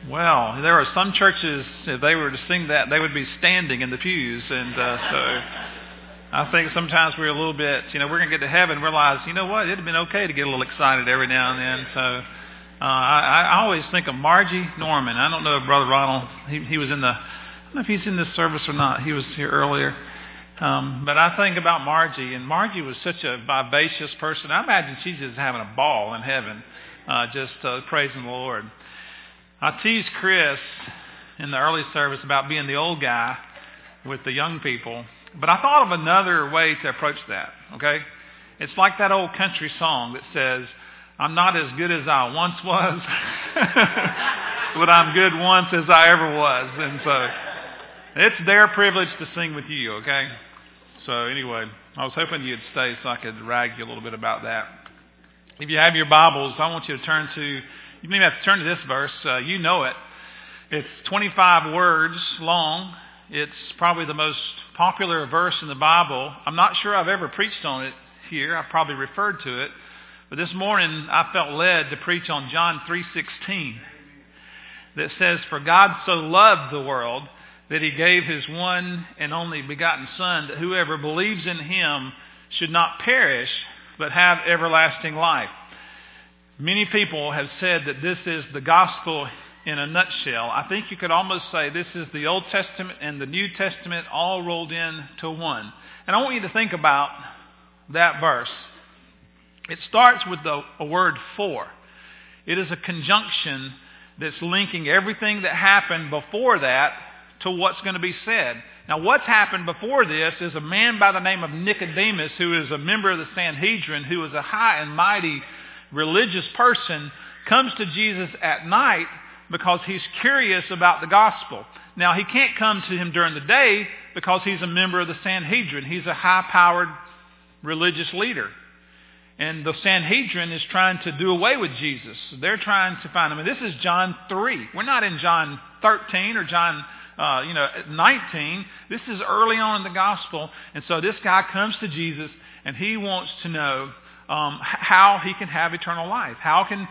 Well, there are some churches, if they were to sing that, they would be standing in the pews. And so I think sometimes we're a little bit, we're going to get to heaven and realize, you know what, it would have been okay to get a little excited every now and then. So I always think of Margie Norman. I don't know if Brother Ronald, he was in the, I don't know if he's in this service or not. He was here earlier. But I think about Margie, and Margie was such a vivacious person. I imagine she's just having a ball in heaven, just praising the Lord. I teased Chris in the early service about being the old guy with the young people, but I thought of another way to approach that, okay? It's like that old country song that says, I'm not as good as I once was, but I'm good once as I ever was. And so it's their privilege to sing with you, okay? So anyway, I was hoping you'd stay so I could rag you a little bit about that. If you have your Bibles, I want you to turn to, you don't even have to turn to this verse. You know it. It's 25 words long. It's probably the most popular verse in the Bible. I'm not sure I've ever preached on it here. I've probably referred to it. But this morning I felt led to preach on John 3:16 that says, For God so loved the world that he gave his one and only begotten Son, that whoever believes in him should not perish, but have everlasting life. Many people have said that this is the gospel in a nutshell. I think you could almost say this is the Old Testament and the New Testament all rolled into one. And I want you to think about that verse. It starts with a word for. It is a conjunction that's linking everything that happened before that to what's going to be said. Now, what's happened before this is a man by the name of Nicodemus, who is a member of the Sanhedrin, who is a high and mighty religious person, comes to Jesus at night because he's curious about the gospel. Now, he can't come to him during the day because he's a member of the Sanhedrin. He's a high-powered religious leader. And the Sanhedrin is trying to do away with Jesus. They're trying to find him. And this is John 3. We're not in John 13 or John 19. This is early on in the gospel. And so this guy comes to Jesus and he wants to know how he can have eternal life. How can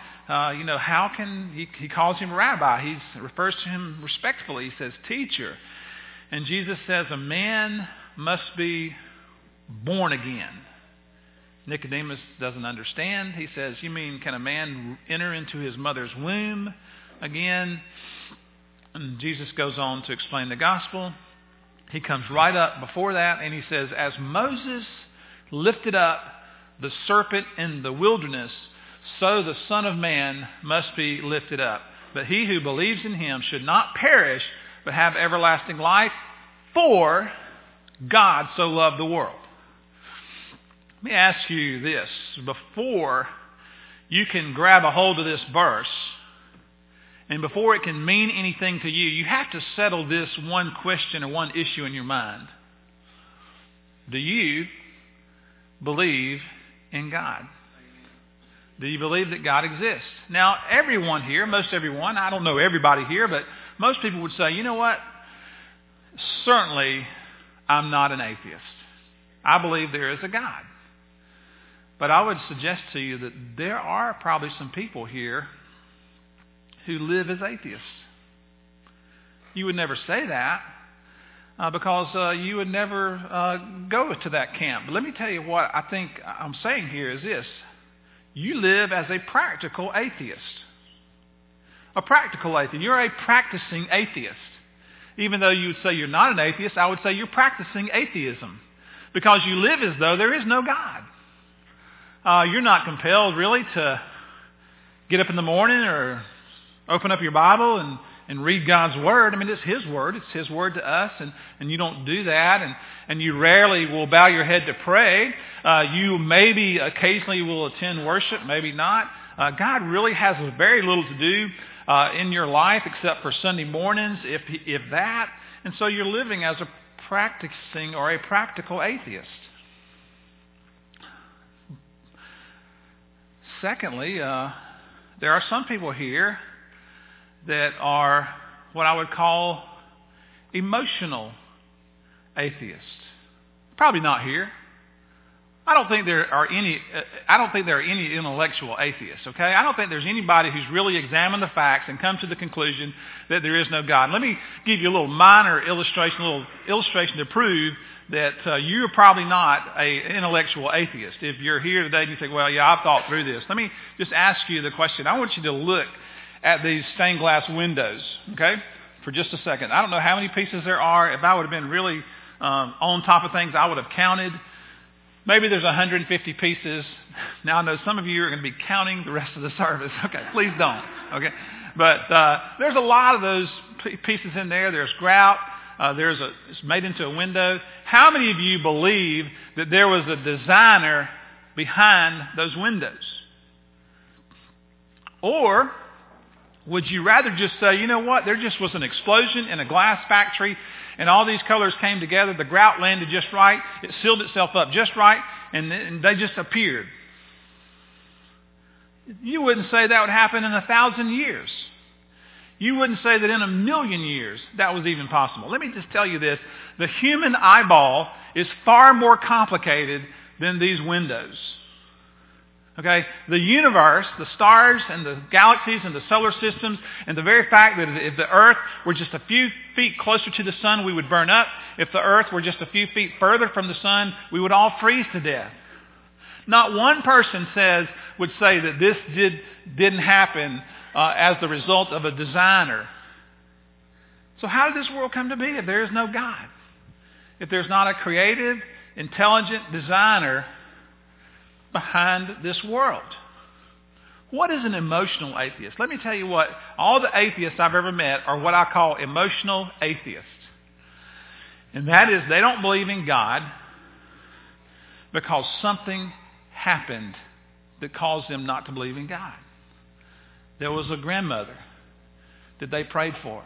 he calls him rabbi. He refers to him respectfully. He says, teacher. And Jesus says, a man must be born again. Nicodemus doesn't understand. He says, you mean can a man enter into his mother's womb again? And Jesus goes on to explain the gospel. He comes right up before that and he says, as Moses lifted up the serpent in the wilderness, so the Son of Man must be lifted up. But he who believes in him should not perish, but have everlasting life, for God so loved the world. Let me ask you this. Before you can grab a hold of this verse, and before it can mean anything to you, you have to settle this one question or one issue in your mind. Do you believe in God? Do you believe that God exists? Now, everyone here, most everyone, I don't know everybody here, but most people would say, you know what? Certainly, I'm not an atheist. I believe there is a God. But I would suggest to you that there are probably some people here who live as atheists. You would never say that because you would never go to that camp. But let me tell you what I think I'm saying here is this. You live as a practical atheist. A practical atheist. You're a practicing atheist. Even though you would say you're not an atheist, I would say you're practicing atheism. Because you live as though there is no God. You're not compelled really to get up in the morning or open up your Bible and read God's Word. I mean, it's His Word. It's His Word to us. And you don't do that. And you rarely will bow your head to pray. You maybe occasionally will attend worship, maybe not. God really has very little to do in your life except for Sunday mornings, if that. And so you're living as a practicing or a practical atheist. Secondly, there are some people here that are what I would call emotional atheists. Probably not here. I don't think there are any intellectual atheists, okay? I don't think there's anybody who's really examined the facts and come to the conclusion that there is no God. Let me give you a little minor illustration to prove that you're probably not an intellectual atheist. If you're here today and you think, well, yeah, I've thought through this. Let me just ask you the question. I want you to look at these stained glass windows, okay, for just a second. I don't know how many pieces there are. If I would have been really on top of things, I would have counted. Maybe there's 150 pieces. Now I know some of you are going to be counting the rest of the service. Okay, please don't. Okay, but there's a lot of those pieces in there. There's grout. It's made into a window. How many of you believe that there was a designer behind those windows? Or would you rather just say, you know what, there just was an explosion in a glass factory and all these colors came together, the grout landed just right, it sealed itself up just right, and they just appeared? You wouldn't say that would happen in 1,000 years. You wouldn't say that in 1,000,000 years that was even possible. Let me just tell you this. The human eyeball is far more complicated than these windows. Okay? The universe, the stars and the galaxies and the solar systems, and the very fact that if the earth were just a few feet closer to the sun, we would burn up. If the earth were just a few feet further from the sun, we would all freeze to death. Not one person would say that this didn't happen as the result of a designer. So how did this world come to be if there is no God? If there's not a creative, intelligent designer behind this world? What is an emotional atheist? Let me tell you what, all the atheists I've ever met are what I call emotional atheists. And that is, they don't believe in God because something happened that caused them not to believe in God. There was a grandmother that they prayed for,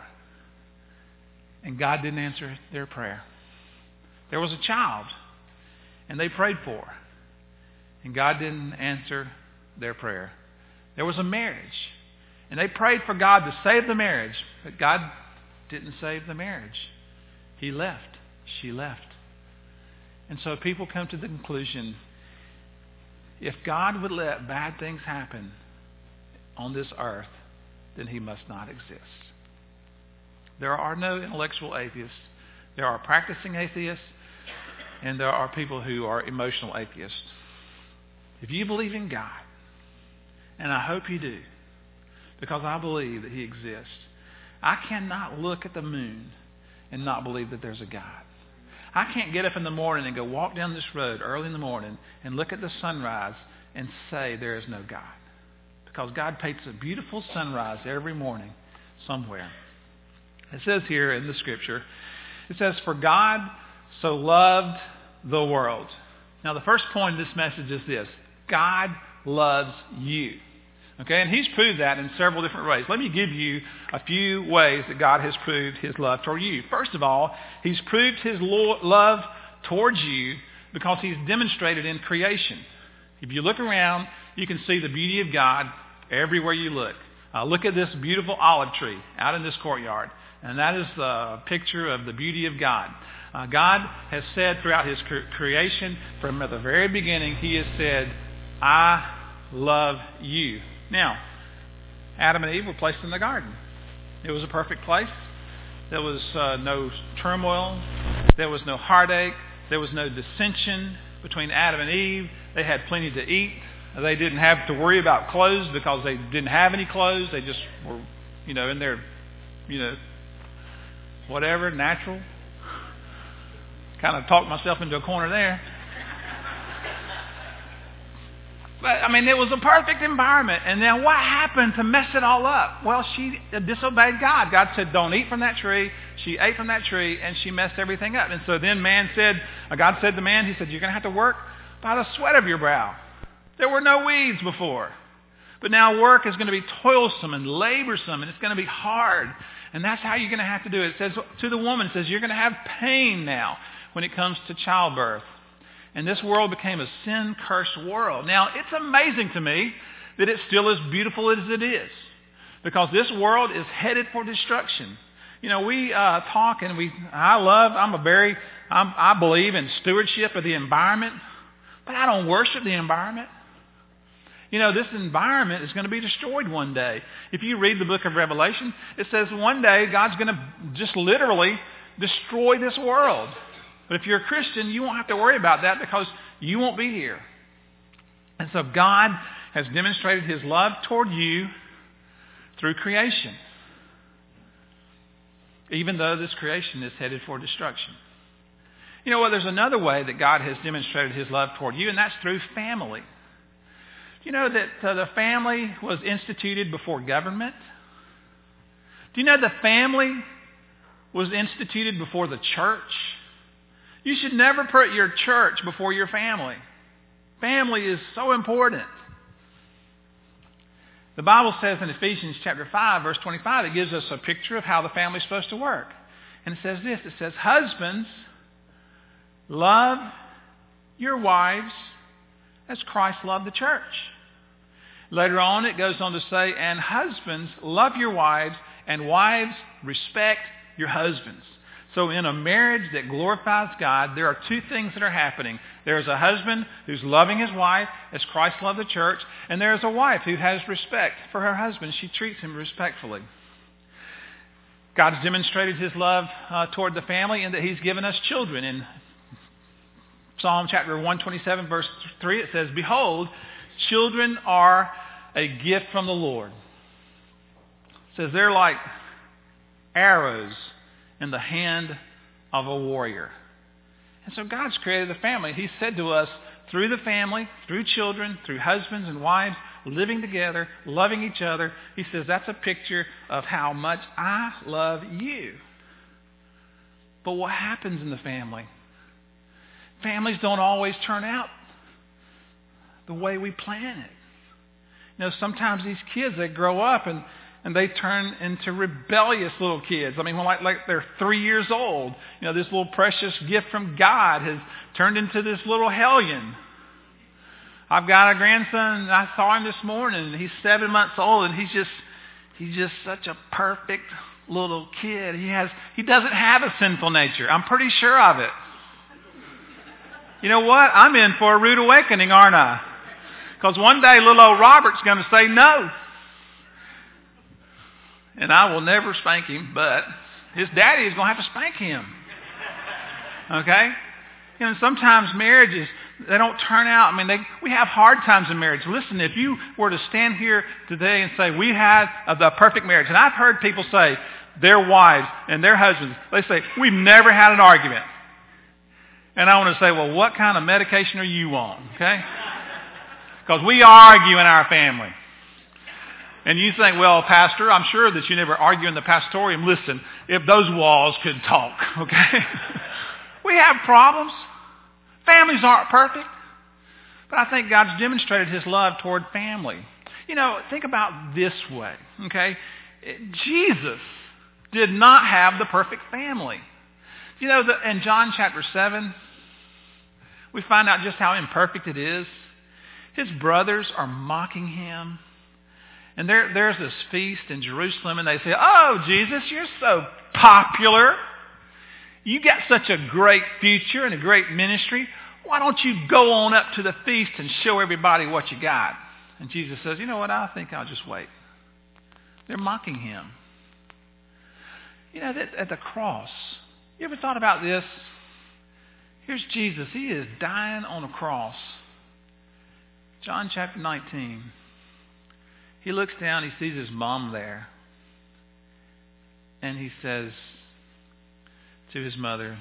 and God didn't answer their prayer. There was a child, and they prayed for, and God didn't answer their prayer. There was a marriage, and they prayed for God to save the marriage, but God didn't save the marriage. He left. She left. And so people come to the conclusion, if God would let bad things happen on this earth, then he must not exist. There are no intellectual atheists. There are practicing atheists, and there are people who are emotional atheists. If you believe in God, and I hope you do, because I believe that he exists, I cannot look at the moon and not believe that there's a God. I can't get up in the morning and go walk down this road early in the morning and look at the sunrise and say there is no God. Because God paints a beautiful sunrise every morning somewhere. It says here in the scripture, it says, for God so loved the world. Now the first point of this message is this: God loves you. Okay, and he's proved that in several different ways. Let me give you a few ways that God has proved his love toward you. First of all, he's proved his love towards you because he's demonstrated in creation. If you look around, you can see the beauty of God everywhere you look. Look at this beautiful olive tree out in this courtyard, and that is a picture of the beauty of God. God has said throughout his creation, from the very beginning, he has said, I love you. Now, Adam and Eve were placed in the garden. It was a perfect place. There was no turmoil. There was no heartache. There was no dissension between Adam and Eve. They had plenty to eat. They didn't have to worry about clothes because they didn't have any clothes. They just were, in their, whatever, natural. Kind of talked myself into a corner there. But, it was a perfect environment. And then what happened to mess it all up? Well, she disobeyed God. God said, don't eat from that tree. She ate from that tree, and she messed everything up. And so then God said to man, he said, you're going to have to work by the sweat of your brow. There were no weeds before. But now work is going to be toilsome and laborsome, and it's going to be hard. And that's how you're going to have to do it. It says to the woman, it says, you're going to have pain now when it comes to childbirth. And this world became a sin-cursed world. Now, it's amazing to me that it's still as beautiful as it is, because this world is headed for destruction. We talk and I believe in stewardship of the environment. But I don't worship the environment. You know, this environment is going to be destroyed one day. If you read the book of Revelation, it says one day God's going to just literally destroy this world. But if you're a Christian, you won't have to worry about that because you won't be here. And so God has demonstrated his love toward you through creation, even though this creation is headed for destruction. You know what? There's another way that God has demonstrated his love toward you, and that's through family. Do you know that the family was instituted before government? Do you know the family was instituted before the church? You should never put your church before your family. Family is so important. The Bible says in Ephesians chapter 5, verse 25, it gives us a picture of how the family is supposed to work. And it says this, it says, husbands, love your wives as Christ loved the church. Later on, it goes on to say, and husbands, love your wives, and wives, respect your husbands. So in a marriage that glorifies God, there are two things that are happening. There's a husband who's loving his wife as Christ loved the church, and there's a wife who has respect for her husband. She treats him respectfully. God's demonstrated his love toward the family in that he's given us children. In Psalm chapter 127, verse 3, it says, behold, children are a gift from the Lord. It says they're like arrows in the hand of a warrior. And so God's created a family. He said to us, through the family, through children, through husbands and wives, living together, loving each other, he says that's a picture of how much I love you. But what happens in the family? Families don't always turn out the way we plan it. You know, sometimes these kids, they grow up and they turn into rebellious little kids. I mean, like they're 3 years old. You know, this little precious gift from God has turned into this little hellion. I've got a grandson, I saw him this morning. He's 7 months old, and he's just such a perfect little kid. He doesn't have a sinful nature. I'm pretty sure of it. You know what? I'm in for a rude awakening, aren't I? Because one day little old Robert's going to say no. And I will never spank him, but his daddy is going to have to spank him. Okay? You know, sometimes marriages, they don't turn out. I mean, we have hard times in marriage. Listen, if you were to stand here today and say, we had the perfect marriage, and I've heard people say, their wives and their husbands, they say, we've never had an argument. And I want to say, well, what kind of medication are you on? Okay? Because we argue in our family. And you think, well, Pastor, I'm sure that you never argue in the pastorium. Listen, if those walls could talk, okay? We have problems. Families aren't perfect. But I think God's demonstrated his love toward family. You know, think about this way, okay? Jesus did not have the perfect family. You know, in John chapter 7, we find out just how imperfect it is. His brothers are mocking him. And there's this feast in Jerusalem, and they say, oh, Jesus, you're so popular. You got such a great future and a great ministry. Why don't you go on up to the feast and show everybody what you got? And Jesus says, you know what, I think I'll just wait. They're mocking him. You know, at the cross, you ever thought about this? Here's Jesus. He is dying on a cross. John chapter 19. He looks down, he sees his mom there. And he says to his mother,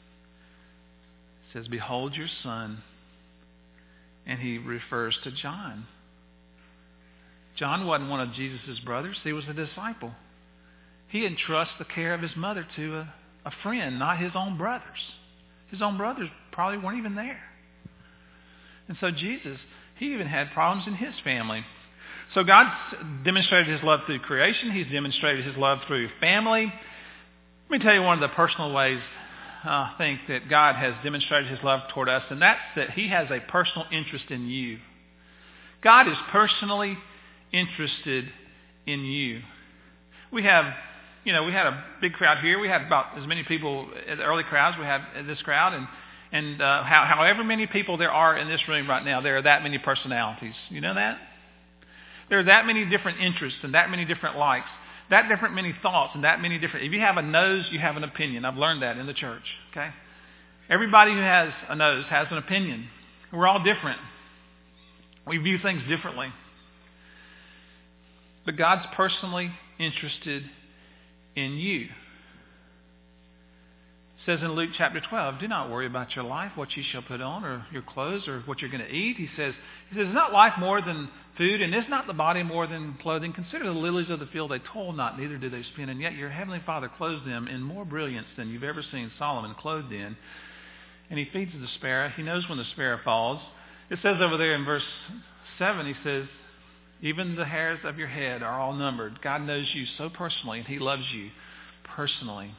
he says, behold your son. And he refers to John. John wasn't one of Jesus' brothers. He was a disciple. He entrusts the care of his mother to a friend, not his own brothers. His own brothers probably weren't even there. And so Jesus, he even had problems in his family. So God demonstrated his love through creation. He's demonstrated his love through family. Let me tell you one of the personal ways I think that God has demonstrated his love toward us, and that's that he has a personal interest in you. God is personally interested in you. We had a big crowd here. We had about as many people at the early crowds we have at this crowd, And however many people there are in this room right now, there are that many personalities. You know that? There are that many different interests and that many different likes, that different many thoughts and that many different... If you have a nose, you have an opinion. I've learned that in the church. Okay? Everybody who has a nose has an opinion. We're all different. We view things differently. But God's personally interested in you. It says in Luke chapter 12, do not worry about your life, what you shall put on, or your clothes, or what you're going to eat. He says, is not life more than food, and is not the body more than clothing? Consider the lilies of the field, they toil not, neither do they spin, and yet your heavenly Father clothes them in more brilliance than you've ever seen Solomon clothed in. And he feeds the sparrow. He knows when the sparrow falls. It says over there in verse 7, he says, even the hairs of your head are all numbered. God knows you so personally, and he loves you personally.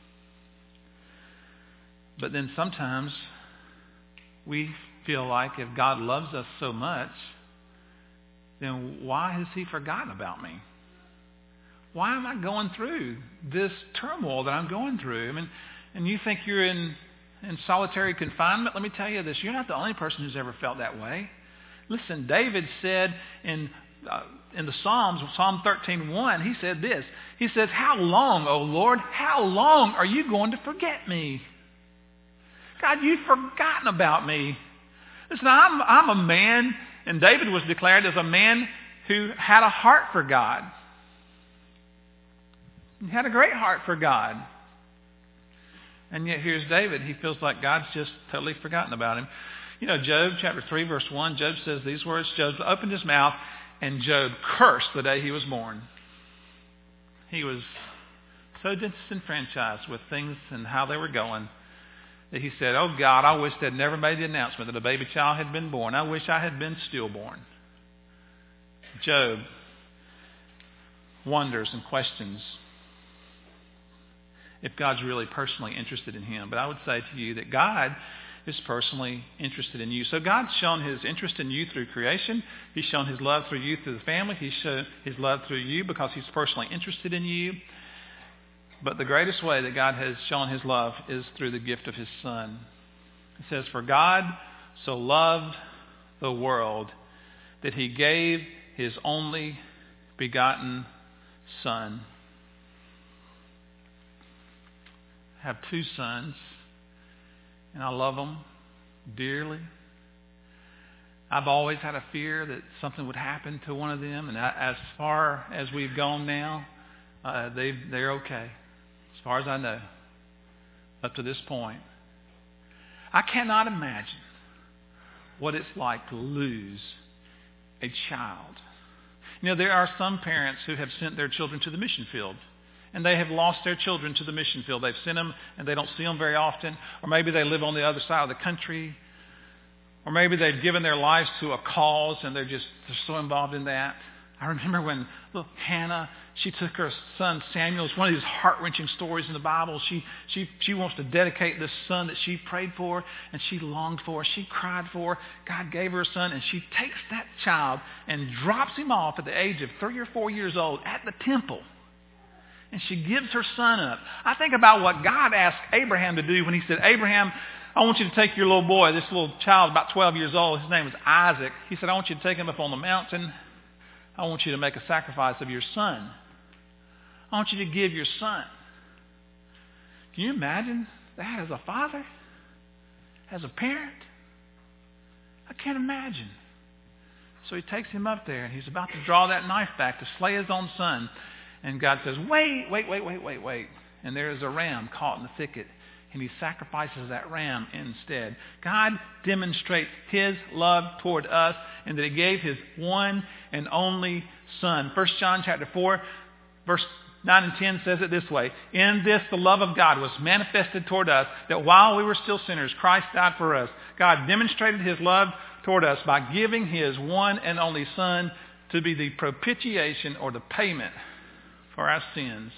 But then sometimes we feel like if God loves us so much, then why has he forgotten about me? Why am I going through this turmoil that I'm going through? I mean, and you think you're in solitary confinement? Let me tell you this. You're not the only person who's ever felt that way. Listen, David said in the Psalms, Psalm 13:1, he said this. He says, how long, O Lord, how long are you going to forget me? God, you've forgotten about me. Listen, I'm a man, and David was declared as a man who had a heart for God. He had a great heart for God. And yet here's David. He feels like God's just totally forgotten about him. You know, Job chapter 3, verse 1, Job says these words, Job opened his mouth, and Job cursed the day he was born. He was so disenfranchised with things and how they were going that he said, oh God, I wish they'd never made the announcement that a baby child had been born. I wish I had been stillborn. Job wonders and questions if God's really personally interested in him. But I would say to you that God is personally interested in you. So God's shown his interest in you through creation. He's shown his love through you through the family. He's shown his love through you because he's personally interested in you. But the greatest way that God has shown his love is through the gift of his Son. It says, for God so loved the world that he gave his only begotten Son. I have two sons, and I love them dearly. I've always had a fear that something would happen to one of them, and as far as we've gone now, they're okay. As far as I know, up to this point. I cannot imagine what it's like to lose a child. You know, there are some parents who have sent their children to the mission field, and they have lost their children to the mission field. They've sent them, and they don't see them very often, or maybe they live on the other side of the country, or maybe they've given their lives to a cause, and they're so involved in that. I remember when little Hannah, she took her son Samuel. It's one of these heart-wrenching stories in the Bible. She wants to dedicate this son that she prayed for and she longed for. She cried for. God gave her a son, and she takes that child and drops him off at the age of 3 or 4 years old at the temple. And she gives her son up. I think about what God asked Abraham to do when he said, Abraham, I want you to take your little boy, this little child about 12 years old. His name was Isaac. He said, I want you to take him up on the mountain. I want you to make a sacrifice of your son. I want you to give your son. Can you imagine that as a father? As a parent? I can't imagine. So he takes him up there, and he's about to draw that knife back to slay his own son. And God says, wait. And there is a ram caught in the thicket. And he sacrifices that ram instead. God demonstrates his love toward us, and that he gave his one and only Son. 1 John chapter 4, verse 9 and 10 says it this way. In this the love of God was manifested toward us, that while we were still sinners, Christ died for us. God demonstrated his love toward us by giving his one and only Son to be the propitiation or the payment for our sins.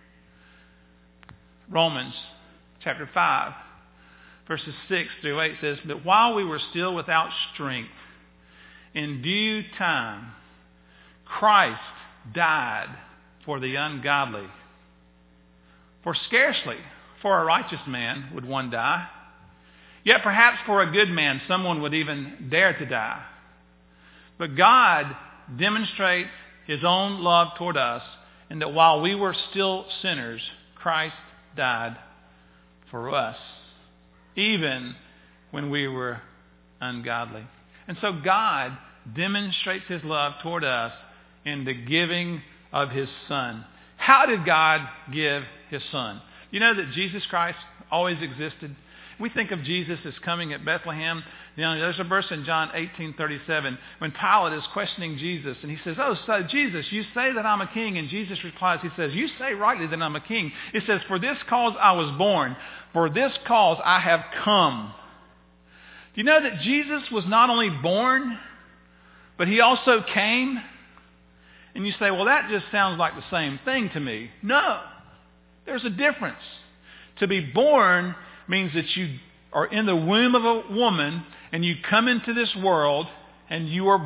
Romans chapter 5, verses 6 through 8 says, but while we were still without strength, in due time, Christ died for the ungodly. For scarcely for a righteous man would one die, Yet perhaps for a good man, someone would even dare to die. But God demonstrates his own love toward us, in that while we were still sinners, Christ died for us, even when we were ungodly. And so God demonstrates his love toward us in the giving of his Son. How did God give his Son? You know that Jesus Christ always existed. We think of Jesus as coming at Bethlehem. You know, there's a verse in John 18:37 when Pilate is questioning Jesus, and he says, "Oh, so Jesus, you say that I'm a king," and Jesus replies, he says, "You say rightly that I'm a king." It says, "For this cause I was born, for this cause I have come." Do you know that Jesus was not only born, but he also came? And you say, "Well, that just sounds like the same thing to me." No, there's a difference. To be born means that you are in the womb of a woman and you come into this world and you are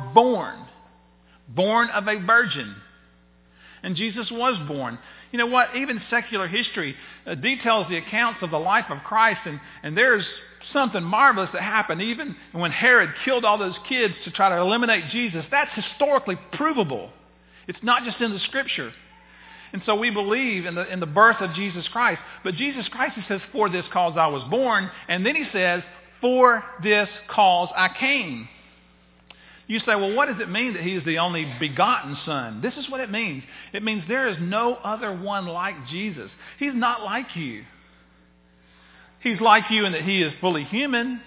born of a virgin. And Jesus was born. You know what? Even secular history details the accounts of the life of Christ, and there's something marvelous that happened even when Herod killed all those kids to try to eliminate Jesus. That's historically provable. It's not just in the Scripture. And so we believe in the birth of Jesus Christ. But Jesus Christ, he says, "For this cause I was born." And then he says, "For this cause I came." You say, "Well, what does it mean that he is the only begotten Son?" This is what it means. It means there is no other one like Jesus. He's not like you. He's like you in that he is fully human.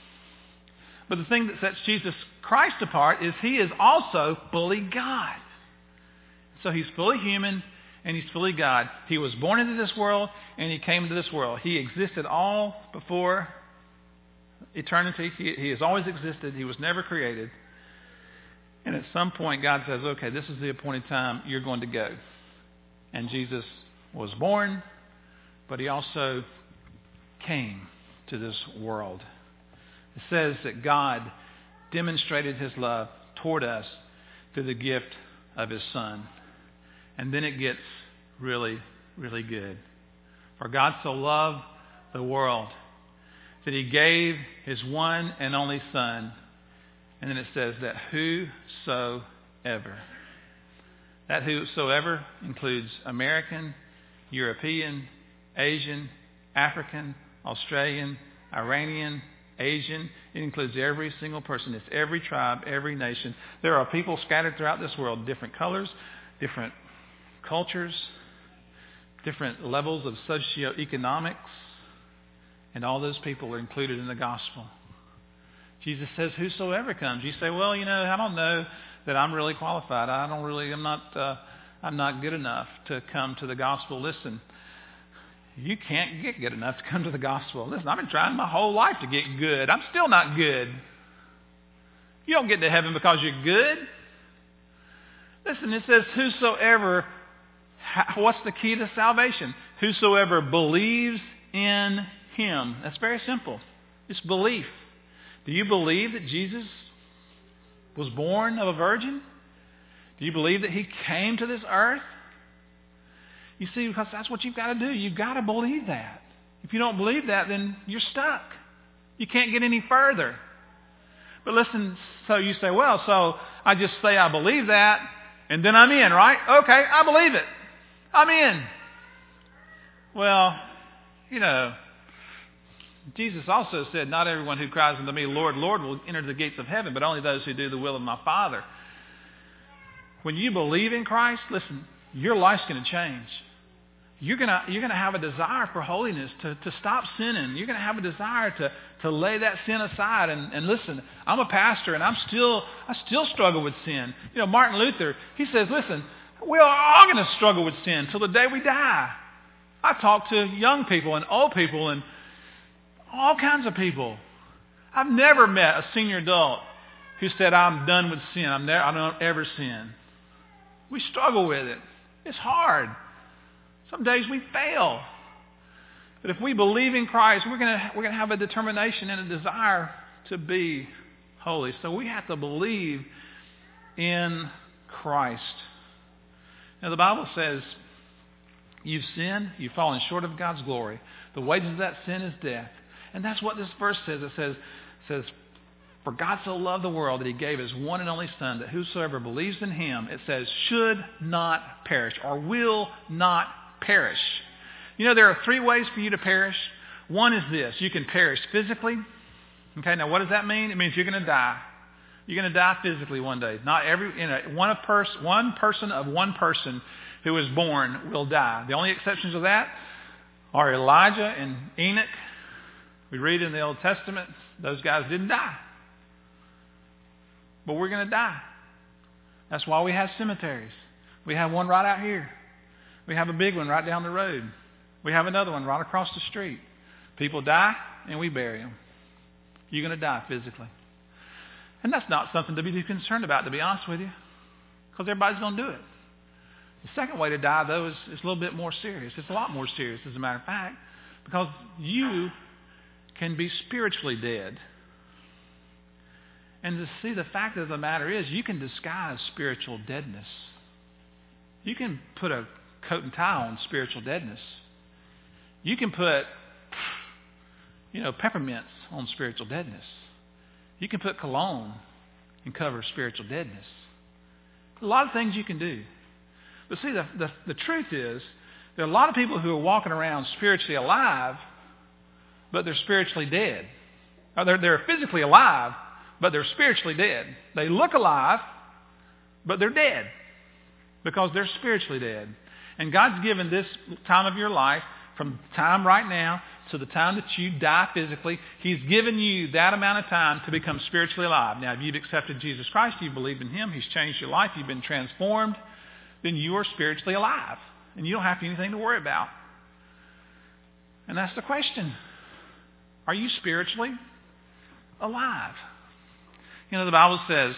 But the thing that sets Jesus Christ apart is he is also fully God. So he's fully human and he's fully God. He was born into this world and he came into this world. He existed all before eternity. He has always existed. He was never created. And at some point God says, "Okay, this is the appointed time. You're going to go." And Jesus was born, but he also came to this world. It says that God demonstrated his love toward us through the gift of his Son. And then it gets really, really good. For God so loved the world that he gave his one and only Son. And then it says that whosoever. That whosoever includes American, European, Asian, African, Australian, Iranian, Asian. It includes every single person. It's every tribe, every nation. There are people scattered throughout this world, different colors, different cultures, different levels of socioeconomics, and all those people are included in the gospel. Jesus says, "Whosoever comes." You say, "Well, I don't know that I'm really qualified. I'm not good enough to come to the gospel." Listen, you can't get good enough to come to the gospel. Listen, I've been trying my whole life to get good. I'm still not good. You don't get to heaven because you're good. Listen, it says, "Whosoever." What's the key to salvation? Whosoever believes in him. That's very simple. It's belief. Do you believe that Jesus was born of a virgin? Do you believe that he came to this earth? You see, because that's what you've got to do. You've got to believe that. If you don't believe that, then you're stuck. You can't get any further. But listen, so you say, "Well, so I just say I believe that, and then I'm in, right? Okay, I believe it. I'm in." Well, Jesus also said, "Not everyone who cries unto me, 'Lord, Lord,' will enter the gates of heaven, but only those who do the will of my Father." When you believe in Christ, listen, your life's going to change. You're going to have a desire for holiness, to stop sinning. You're going to have a desire to lay that sin aside. And listen, I'm a pastor, and I still struggle with sin. Martin Luther, he says, "Listen, we're all going to struggle with sin till the day we die." I talk to young people and old people and all kinds of people. I've never met a senior adult who said, "I'm done with sin. I don't ever sin." We struggle with it. It's hard. Some days we fail. But if we believe in Christ, we're going to have a determination and a desire to be holy. So we have to believe in Christ. Now the Bible says, you've sinned, you've fallen short of God's glory. The wages of that sin is death. And that's what this verse says. It says, for God so loved the world that he gave his one and only Son, that whosoever believes in him, it says, should not perish or will not perish. You know, there are 3 ways for you to perish. One is this. You can perish physically. Okay, now what does that mean? It means you're going to die. You're going to die physically one day. Not one person of one person who is born will die. The only exceptions of that are Elijah and Enoch. We read in the Old Testament, those guys didn't die. But we're going to die. That's why we have cemeteries. We have one right out here. We have a big one right down the road. We have another one right across the street. People die and we bury them. You're going to die physically. And that's not something to be too concerned about, to be honest with you, because everybody's going to do it. The second way to die, though, is a little bit more serious. It's a lot more serious, as a matter of fact, because you can be spiritually dead. And to see, the fact of the matter is, you can disguise spiritual deadness. You can put a coat and tie on spiritual deadness. You can put, peppermints on spiritual deadness. You can put cologne and cover spiritual deadness. A lot of things you can do. But see, the truth is, there are a lot of people who are walking around spiritually alive, but they're spiritually dead. Or they're physically alive, but they're spiritually dead. They look alive, but they're dead because they're spiritually dead. And God's given this time of your life, from time right now to the time that you die physically, He's given you that amount of time to become spiritually alive. Now, if you've accepted Jesus Christ, you've believed in Him, He's changed your life, you've been transformed, then you are spiritually alive. And you don't have anything to worry about. And that's the question. Are you spiritually alive? The Bible says,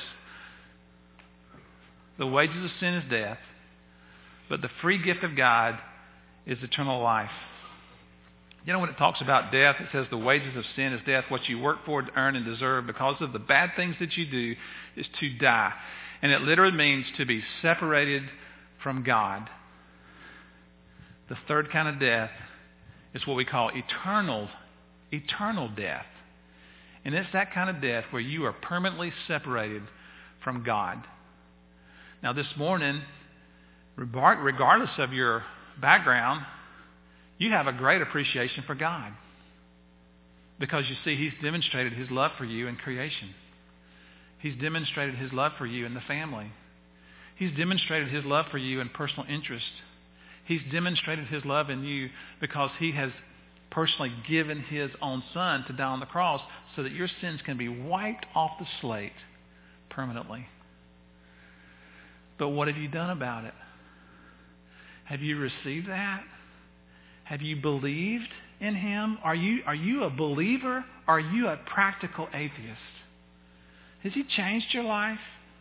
the wages of sin is death, but the free gift of God is eternal life. When it talks about death, it says the wages of sin is death. What you work for, earn, and deserve because of the bad things that you do is to die. And it literally means to be separated from God. The third kind of death is what we call eternal death. And it's that kind of death where you are permanently separated from God. Now this morning, regardless of your background, you have a great appreciation for God. Because you see, He's demonstrated His love for you in creation. He's demonstrated His love for you in the family. He's demonstrated His love for you in personal interest. He's demonstrated His love in you because He has personally given His own Son to die on the cross so that your sins can be wiped off the slate permanently. But what have you done about it? Have you received that? Have you believed in Him? Are you a believer? Or are you a practical atheist? Has He changed your life?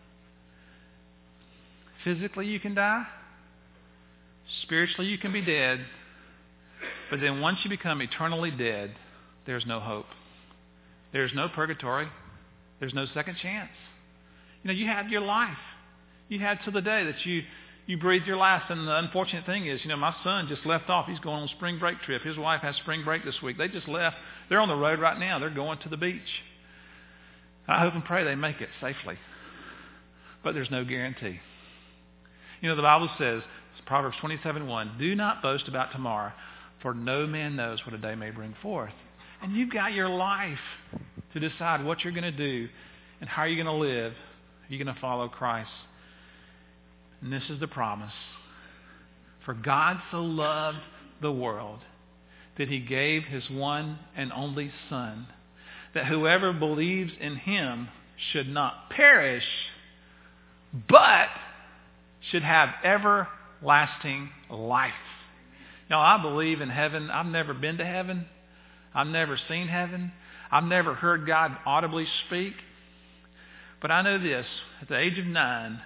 Physically you can die. Spiritually you can be dead. But then once you become eternally dead, there's no hope. There's no purgatory. There's no second chance. You had your life. You had till the day that you breathed your last. And the unfortunate thing is, my son just left off. He's going on a spring break trip. His wife has spring break this week. They just left. They're on the road right now. They're going to the beach. I hope and pray they make it safely. But there's no guarantee. The Bible says, Proverbs 27:1, do not boast about tomorrow, for no man knows what a day may bring forth. And you've got your life to decide what you're going to do and how you're going to live. Are you going to follow Christ? And this is the promise. For God so loved the world that He gave His one and only Son, that whoever believes in Him should not perish, but should have everlasting life. Now, I believe in heaven. I've never been to heaven. I've never seen heaven. I've never heard God audibly speak. But I know this. At the age of 9,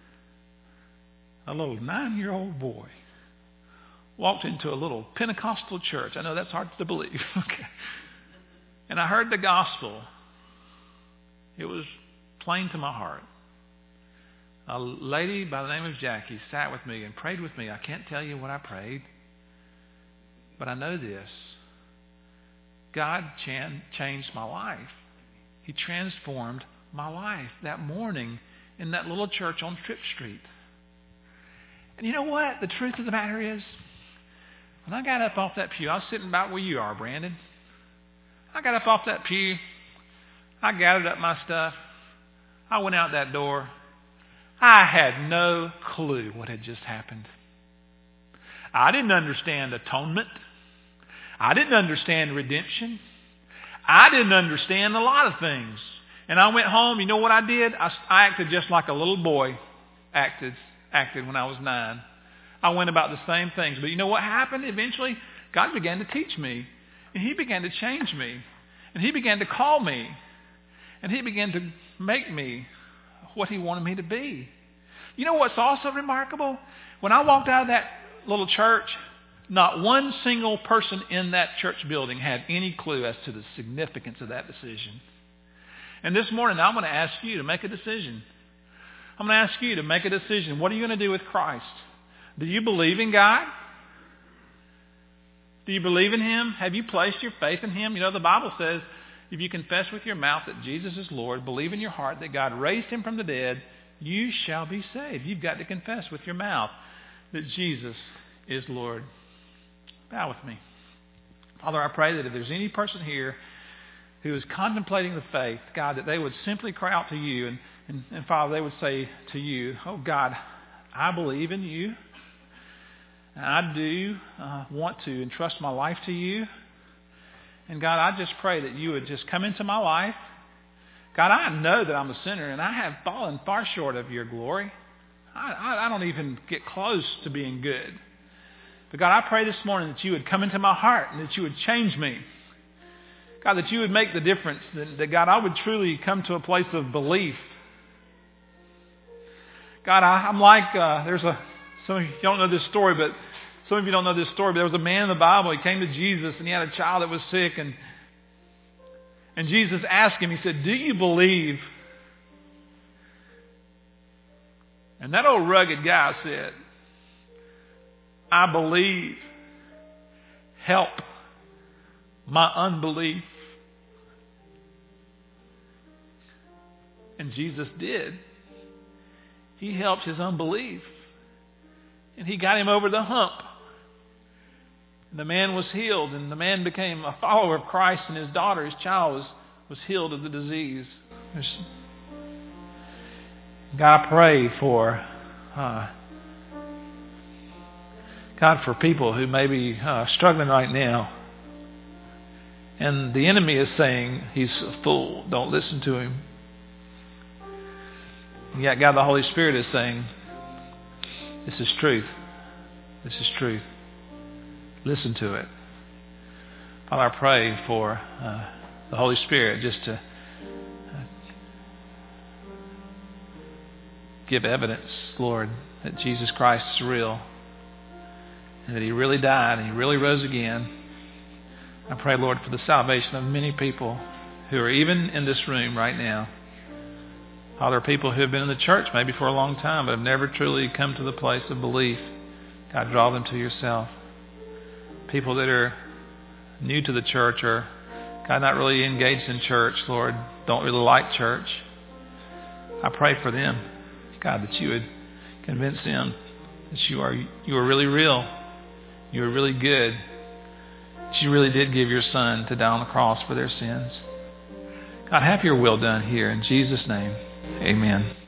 a little 9-year-old boy walked into a little Pentecostal church. I know that's hard to believe. Okay. And I heard the gospel. It was plain to my heart. A lady by the name of Jackie sat with me and prayed with me. I can't tell you what I prayed, but I know this. God changed my life. He transformed my life that morning in that little church on Tripp Street. And you know what? The truth of the matter is, when I got up off that pew, I was sitting about where you are, Brandon. I got up off that pew. I gathered up my stuff. I went out that door. I had no clue what had just happened. I didn't understand atonement. I didn't understand redemption. I didn't understand a lot of things. And I went home. You know what I did? I acted just like a little boy acted when I was 9. I went about the same things. But you know what happened eventually? God began to teach me. And He began to change me. And He began to call me. And He began to make me what He wanted me to be. You know what's also remarkable? When I walked out of that little church, not one single person in that church building had any clue as to the significance of that decision. And this morning, I'm going to ask you to make a decision. I'm going to ask you to make a decision. What are you going to do with Christ? Do you believe in God? Do you believe in Him? Have you placed your faith in Him? You know, the Bible says, if you confess with your mouth that Jesus is Lord, believe in your heart that God raised Him from the dead, you shall be saved. You've got to confess with your mouth that Jesus is Lord. Bow with me. Father, I pray that if there's any person here who is contemplating the faith, God, that they would simply cry out to you and Father, they would say to you, oh God, I believe in you. And I do want to entrust my life to you. And God, I just pray that you would just come into my life. God, I know that I'm a sinner and I have fallen far short of your glory. I don't even get close to being good. But God, I pray this morning that you would come into my heart and that you would change me. God, that you would make the difference. That God, I would truly come to a place of belief. God, I'm like, some of you don't know this story, but some of you don't know this story, but there was a man in the Bible. He came to Jesus and he had a child that was sick. And Jesus asked him, he said, do you believe? And that old rugged guy said, I believe. Help my unbelief. And Jesus did. He helped his unbelief. And he got him over the hump. And the man was healed. And the man became a follower of Christ. And his daughter, his child, was healed of the disease. God, I pray for God, for people who may be struggling right now. And the enemy is saying, he's a fool. Don't listen to him. And yet God, the Holy Spirit is saying, this is truth. This is truth. Listen to it. Father, I pray for the Holy Spirit just to give evidence, Lord, that Jesus Christ is real and that He really died and He really rose again. I pray, Lord, for the salvation of many people who are even in this room right now. Father, people who have been in the church maybe for a long time but have never truly come to the place of belief. God, draw them to yourself. People that are new to the church or, God, not really engaged in church, Lord, don't really like church. I pray for them, God, that you would convince them that you are really real. You are really good. That you really did give your Son to die on the cross for their sins. God, have your will done here. In Jesus' name, amen.